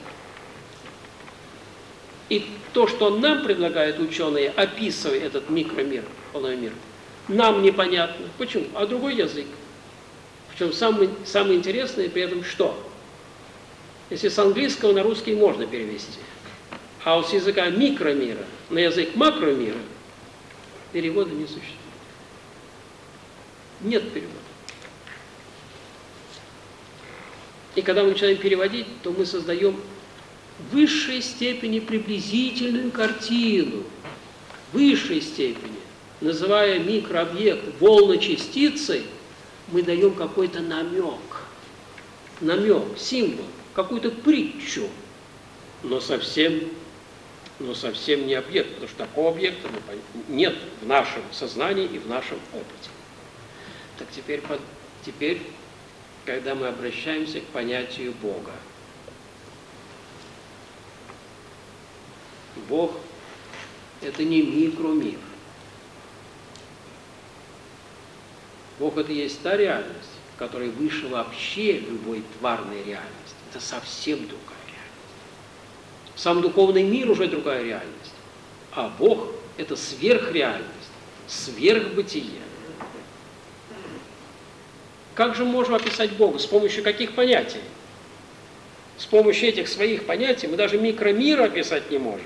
И то, что нам предлагают ученые, описывая этот микромир, полный мир, нам непонятно. Почему? А другой язык. Причем самое интересное при этом что? Если с английского на русский можно перевести, а вот с языка микромира на язык макромира перевода не существует. Нет перевода. И когда мы начинаем переводить, то мы создаем в высшей степени приблизительную картину, в высшей степени, называя микрообъект волночастицей, мы даем какой-то намек, символ, какую-то притчу, но совсем не объект, потому что такого объекта нет в нашем сознании и в нашем опыте. Так теперь, когда мы обращаемся к понятию Бога. Бог – это не микромир. Бог – это есть та реальность, которая выше вообще любой тварной реальности. Это совсем другая реальность. Сам духовный мир уже другая реальность. А Бог – это сверхреальность, сверхбытие. Как же мы можем описать Бога? С помощью каких понятий? С помощью этих своих понятий мы даже микромир описать не можем.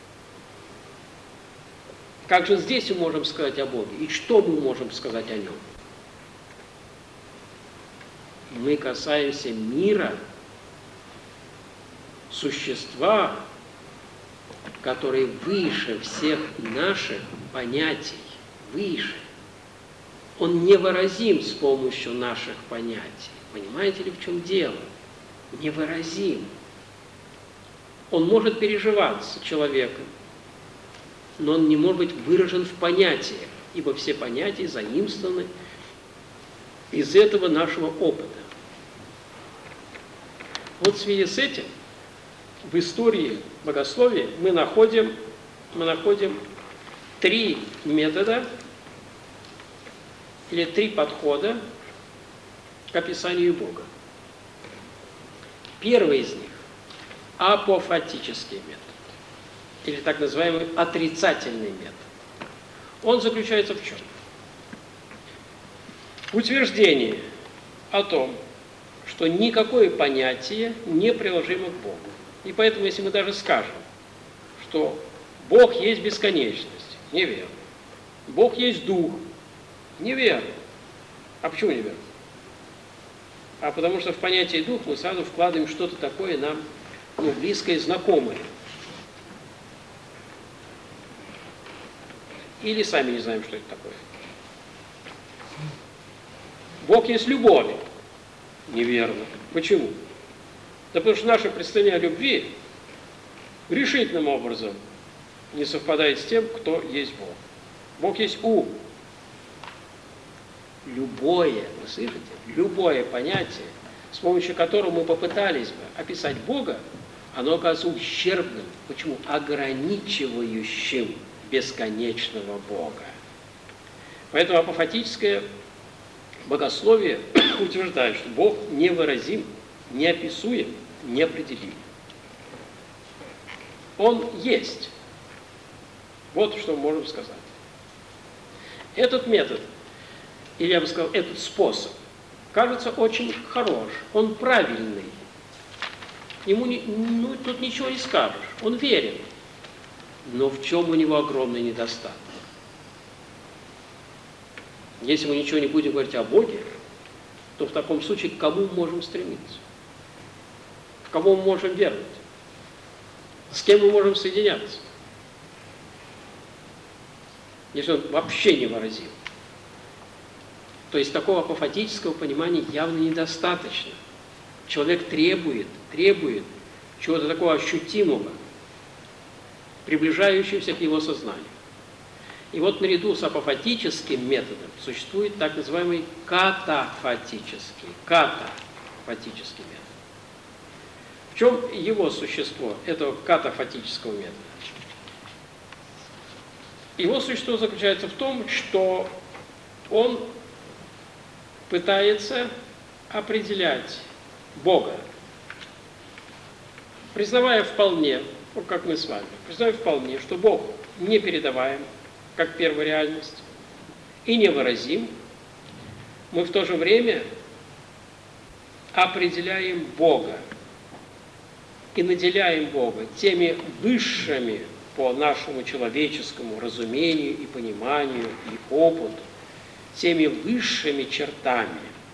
Как же здесь мы можем сказать о Боге? И что мы можем сказать о Нем? Мы касаемся мира, существа, который выше всех наших понятий, выше. Он невыразим с помощью наших понятий. Понимаете ли, в чем дело? Невыразим. Он может переживаться человеком, но он не может быть выражен в понятиях, ибо все понятия заимствованы из этого нашего опыта. Вот в связи с этим в истории богословия мы находим три метода или три подхода к описанию Бога. Первый из них – апофатический метод, или так называемый отрицательный метод. Он заключается в чем? В утверждении о том, что никакое понятие не приложимо к Богу. И поэтому, если мы даже скажем, что Бог есть бесконечность, неверно. Бог есть Дух, неверно. А почему неверно? А потому что в понятие Дух мы сразу вкладываем что-то такое нам близкое, знакомое. Или сами не знаем, что это такое. Бог есть любовь. Неверно. Почему? Да потому что наше представление о любви решительным образом не совпадает с тем, кто есть Бог. Бог есть ум. Любое, вы слышите, любое понятие, с помощью которого мы попытались бы описать Бога, оно оказывается ущербным. Почему? Ограничивающим бесконечного Бога. Поэтому апофатическое богословие утверждает, что Бог невыразим, неописуем, неопределим. Он есть. Вот что мы можем сказать. Этот метод, или я бы сказал, этот способ, кажется очень хорош, он правильный. Ему тут ничего не скажешь, он верен. Но в чем у него огромный недостаток? Если мы ничего не будем говорить о Боге, то в таком случае к кому мы можем стремиться? В кого мы можем веровать? С кем мы можем соединяться? если он вообще невыразим. То есть такого апофатического понимания явно недостаточно. Человек требует чего-то такого ощутимого, приближающегося к его сознанию. И вот наряду с апофатическим методом существует так называемый катафатический метод. В чем его существо, этого катафатического метода? Его существо заключается в том, что он пытается определять Бога, признавая вполне, как мы с вами, признавая вполне, что Бог непередаваем, как первая реальность, и невыразим, мы в то же время определяем Бога и наделяем Бога теми высшими по нашему человеческому разумению и пониманию и опыту, теми высшими чертами,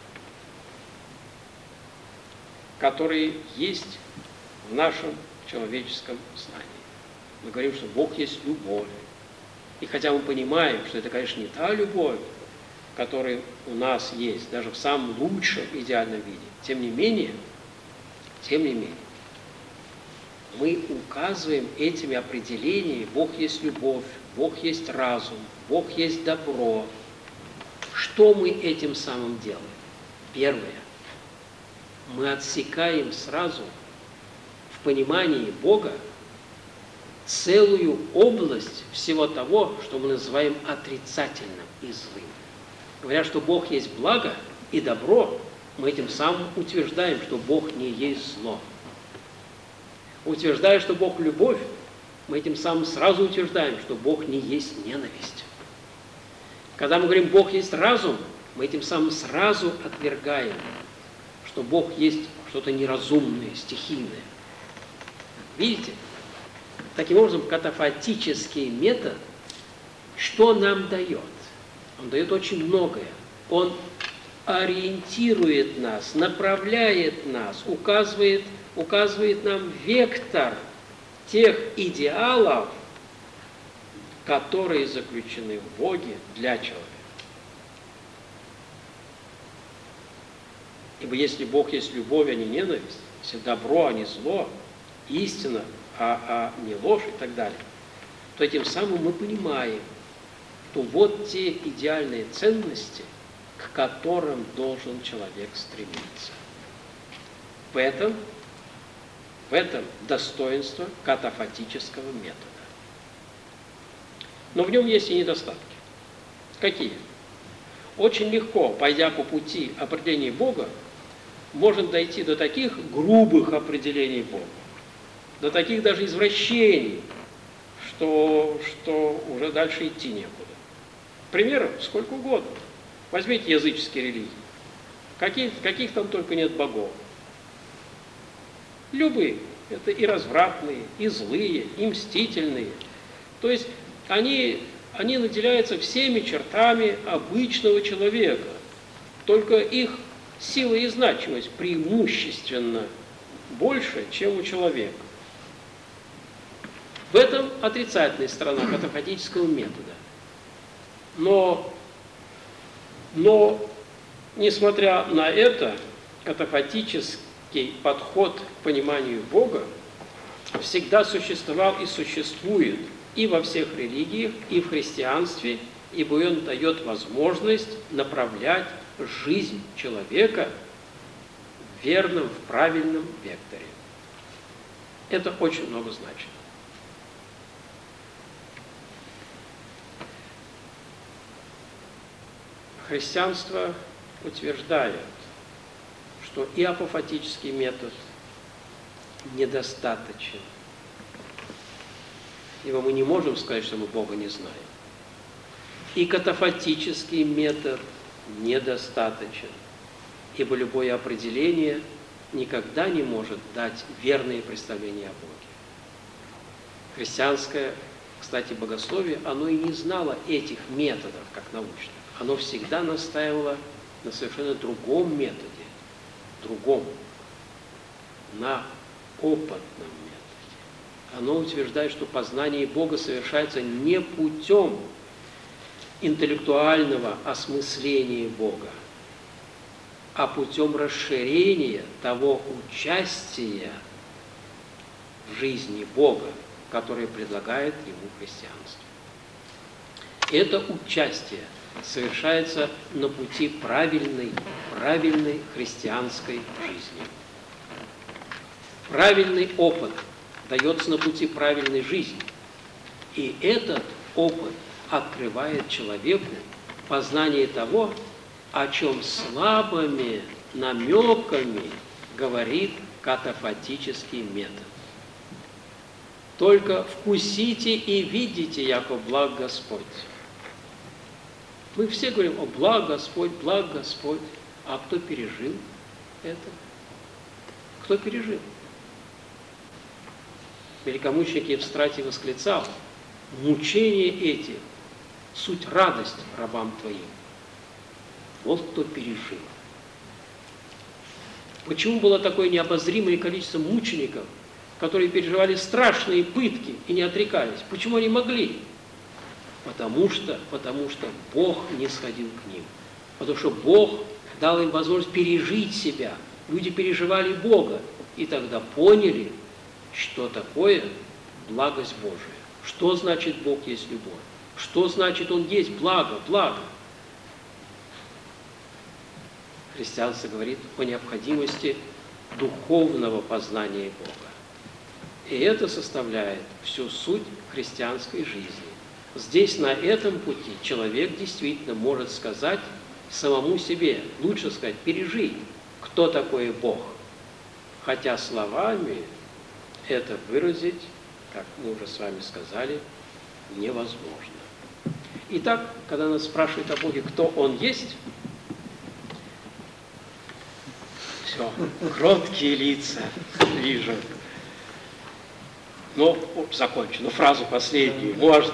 которые есть в нашем человеческом знании. Мы говорим, что Бог есть любовь. И хотя мы понимаем, что это, конечно, не та любовь, которая у нас есть, даже в самом лучшем идеальном виде, тем не менее, мы указываем этими определениями: Бог есть любовь, Бог есть разум, Бог есть добро. Что мы этим самым делаем? Первое. Мы отсекаем сразу в понимании Бога целую область всего того, что мы называем отрицательным и злым. Говоря, что Бог есть благо и добро, мы этим самым утверждаем, что Бог не есть зло. Утверждая, что Бог любовь, мы этим самым сразу утверждаем, что Бог не есть ненависть. Когда мы говорим «Бог есть разум», мы этим самым сразу отвергаем, что Бог есть что-то неразумное, стихийное. Видите? Таким образом, катафатический метод, что нам дает? Он дает очень многое. Он ориентирует нас, направляет нас, указывает нам вектор тех идеалов, которые заключены в Боге для человека. Ибо если Бог есть любовь, а не ненависть, если добро, а не зло, истина, а не ложь и так далее, то этим самым мы понимаем, что вот те идеальные ценности, к которым должен человек стремиться. В этом достоинство катафатического метода. Но в нем есть и недостатки. Какие? Очень легко, пойдя по пути определения Бога, можно дойти до таких грубых определений Бога, до таких даже извращений, что уже дальше идти некуда. Примеров сколько угодно. Возьмите языческие религии. Каких там только нет богов. Любые. Это и развратные, и злые, и мстительные. То есть они наделяются всеми чертами обычного человека. Только их сила и значимость преимущественно больше, чем у человека. В этом отрицательная сторона катафатического метода. Но несмотря на это, катафатический подход к пониманию Бога всегда существовал и существует и во всех религиях, и в христианстве, ибо он дает возможность направлять жизнь человека в верном, в правильном векторе. Это очень много значит. Христианство утверждает, что и апофатический метод недостаточен. Ибо мы не можем сказать, что мы Бога не знаем. И катафатический метод недостаточен. Ибо любое определение никогда не может дать верные представления о Боге. Христианское, кстати, богословие, оно и не знало этих методов, как научных. Оно всегда настаивало на совершенно другом методе, на опытном методе. Оно утверждает, что познание Бога совершается не путем интеллектуального осмысления Бога, а путем расширения того участия в жизни Бога, которое предлагает ему христианство. Это участие совершается на пути правильной христианской жизни. Правильный опыт дается на пути правильной жизни. И этот опыт открывает человеку познание того, о чем слабыми намеками говорит катафатический метод. Только вкусите и видите, яко благ Господь. Мы все говорим: о, благ Господь, а кто пережил это? Кто пережил? Великомученик Евстратий восклицал: мучения эти – суть радость рабам Твоим. Вот кто пережил. Почему было такое необозримое количество мучеников, которые переживали страшные пытки и не отрекались? Почему они могли? Потому что Бог не сходил к ним. Потому что Бог дал им возможность пережить себя. Люди переживали Бога и тогда поняли, что такое благость Божия. Что значит Бог есть любовь? Что значит Он есть благо? Христианство говорит о необходимости духовного познания Бога. И это составляет всю суть христианской жизни. Здесь, на этом пути, человек действительно может сказать самому себе, лучше сказать, пережить, кто такой Бог. Хотя словами это выразить, как мы уже с вами сказали, невозможно. Итак, когда нас спрашивают о Боге, кто Он есть, все, кроткие лица вижу. Ну, закончу. Фразу последнюю можно.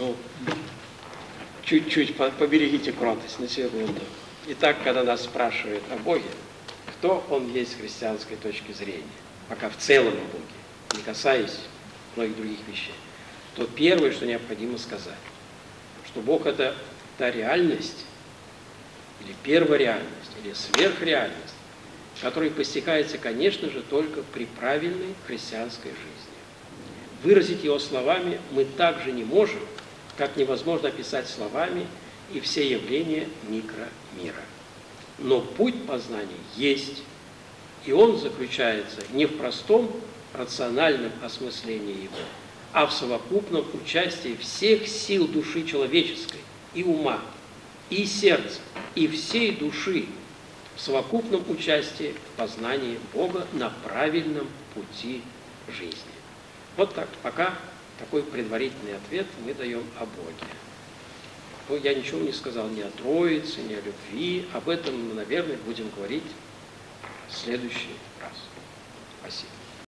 Чуть-чуть поберегите кротость на секунду. Итак, когда нас спрашивают о Боге, кто Он есть с христианской точки зрения, пока в целом о Боге, не касаясь многих других вещей, то первое, что необходимо сказать, что Бог – это та реальность, или первореальность, или сверхреальность, которая постигается, конечно же, только при правильной христианской жизни. Выразить его словами мы также не можем, как невозможно описать словами и все явления микромира. Но путь познания есть, и он заключается не в простом рациональном осмыслении его, а в совокупном участии всех сил души человеческой, и ума, и сердца, и всей души в совокупном участии в познании Бога на правильном пути жизни. Вот так, пока такой предварительный ответ мы даем о Боге. Ну, я ничего не сказал ни о Троице, ни о любви. Об этом мы, наверное, будем говорить в следующий раз. Спасибо.